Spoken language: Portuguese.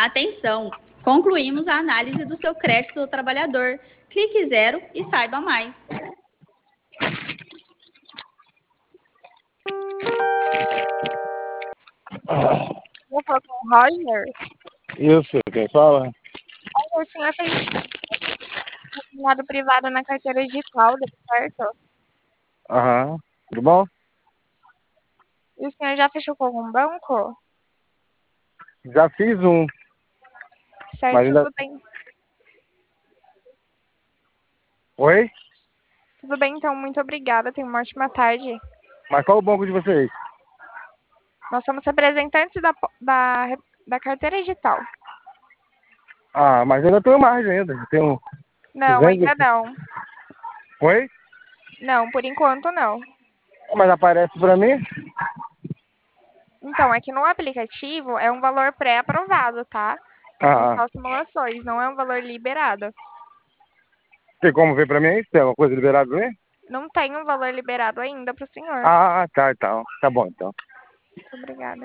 Atenção! Concluímos a análise do seu crédito do trabalhador. Clique 0 e saiba mais. Vou falar com o Roger. Isso, quem fala? O senhor fez lado privado na carteira digital, deu certo? Aham. Tudo bom? E o senhor já fechou com algum banco? Já fiz um. Certo, Mas ainda... tudo bem. Oi? Tudo bem, então, muito obrigada. Tenha uma ótima tarde. Mas qual o banco de vocês? Nós somos representantes da carteira digital. Ah, mas ainda tenho margem ainda. Tenho Não, 200... ainda não. Oi? Não, por enquanto não. Mas aparece pra mim? Então, aqui no aplicativo é um valor pré-aprovado, tá? São Ah, só simulações, não é um valor liberado. tem como ver pra mim aí? Tem alguma coisa liberada pra mim? Não tem um valor liberado ainda para o senhor. Ah, tá, então. Tá bom, então. Muito obrigada.